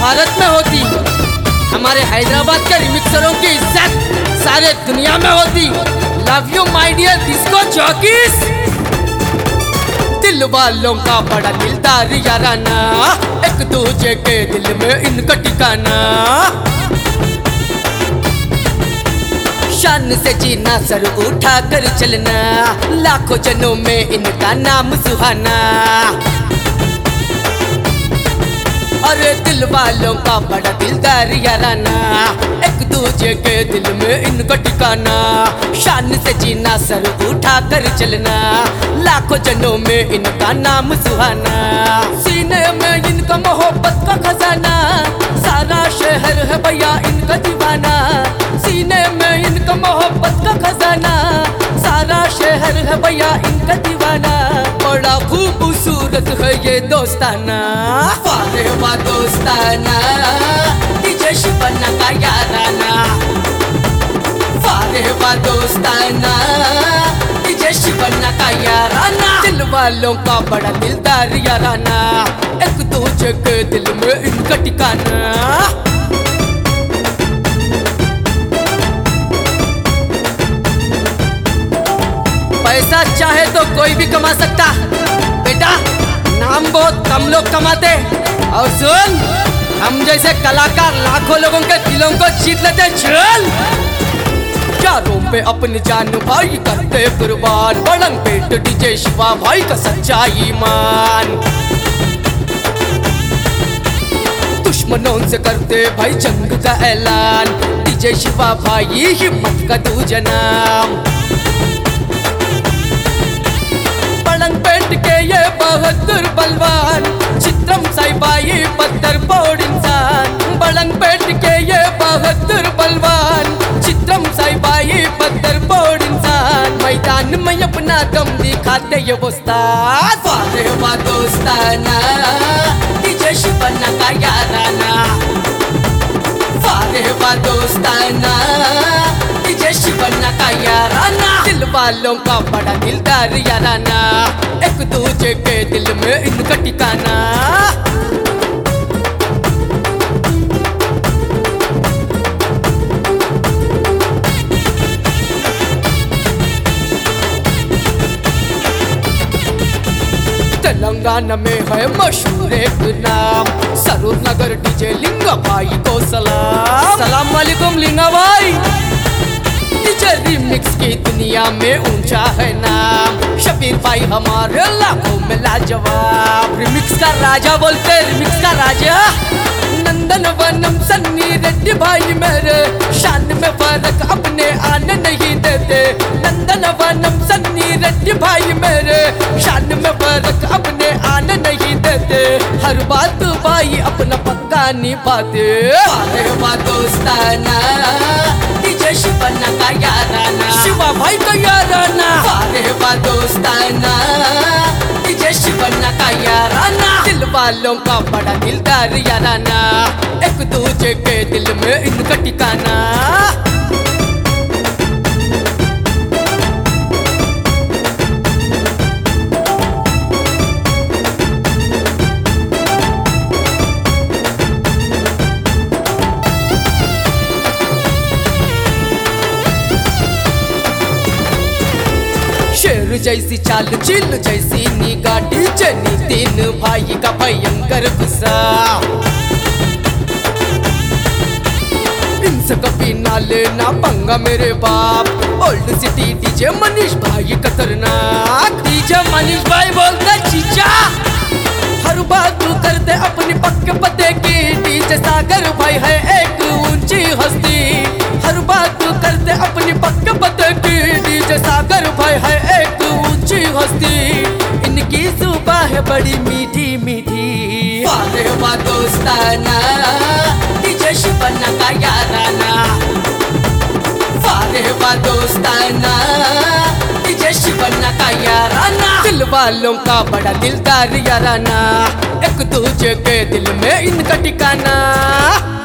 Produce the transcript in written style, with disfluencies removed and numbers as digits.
भारत में होती, हमारे हैदराबाद के रिमिक्सरों की इज्जत सारे दुनिया में होती। Love you my dear disco jockeys. दिल वालों का बड़ा दिलदार याराना, एक दूजे के दिल में इनका ठिकाना। शान से जीना, सर उठा कर चलना, लाखों जनों में इनका नाम सुहाना। अरे दिल वालों का बड़ा दिलदार याराना, एक दूजे के दिल में इनका ठिकाना। शान से जीना, सर उठा कर चलना, लाखों जनों में इनका नाम सुहाना। सीने में इनका मोहब्बत का खजाना, सारा शहर है भैया इनका दीवाना। सीने में इनका मोहब्बत का खजाना, सारा शहर है भैया इनका दीवाना। बड़ा खूबसूरत है ये दोस्ताना, वारे वाह दोस्ताना, डीजे शिवन्ना का याराना। वारे वाह दोस्ताना, डीजे शिवन्ना का याराना। दिल वालों का बड़ा दिलदार याराना, एक दूजे के दिल में इनका ठिकाना। पैसा चाहे तो कोई भी कमा सकता बेटा, नाम बहुत कम लोग कमाते। और सुन, हम जैसे कलाकार लाखों लोगों के दिलों को जीत लेते। चल चारों पे अपनी जान भाई करते कुर्बान, बड़ंग पेट डीजे शिवा भाई का सच्चा ईमान। दुश्मनों से करते भाई जंग का ऐलान, डीजे शिवा भाई हिम्मत का दूजा नाम। पेट के ये बहादुर बलवान, चित्रम साईबाई पत्थर फोड़ इंसान। बड़ंग पेट के ये बहादुर बलवान, चित्रम साईबाई पत्थर फोड़ इंसान। मैदान में अपना दम दिखाते ये उस्ताद, वारे वाह दोस्ताना, डीजे शिवन्ना का याराना। वारे वाह दोस्ताना, डीजे शिवन्ना का याराना। दिल वालों का बड़ा दिलदार याराना, एक दूजे के दिल में इनका ठिकाना। तेलंगाना में है मशहूर एक नाम, सरूर नगर डीजे लिंगा भाई को सलाम। सलाम वालेकुम लिंगा भाई। डीजे रिमिक्स की दुनिया में ऊंचा है नाम, शबीर भाई हमारे लाखों में लाजवाब। रिमिक्स का राजा बोलते, रिमिक्स का राजा। नंदन वनम सन्नी रेड्डी भाई मेरे, शान में फर्क अपने आने नहीं देते। नंदन वनम सन्नी रेड्डी भाई मेरे, शान में फर्क अपने आने नहीं देते। हर बात भाई अपना पक्का निभाते। वारे वाह दोस्ताना, डीजे शिवन्ना का याराना। शिवा भाई का याराना। वारे वाह दोस्ताना, डीजे शिवन्ना का याराना। दिल वालों का बड़ा दिलदार याराना, एक दूजे के दिल में इनका ठिकाना। शेर जैसी चाल, चिल जैसी निगाह, डीजे नितिन भाई का भयंकर गुस्सा। इनसे कभी ना लेना पंगा मेरे बाप। ओल्ड सिटी डीजे मनीष भाई खतरनाक। डीजे मनीष भाई बोलते चीचा, हर बात तू करते अपनी पक्के पते की। डीजे सागर भाई है एक ऊंची हस्ती, हर बात तू करते अपनी पक्के पते की। डीजे सागर भाई है एक ऊंची हस्ती, इनकी सुबह है बड़ी मीठी मीठी। वारे वाह दोस्ताना, डीजे शिवन्ना का याराना। वारे वाह दोस्ताना, डीजे शिवन्ना का याराना। दिल वालों का बड़ा दिलदार याराना, एक दूजे के दिल में इनका ठिकाना।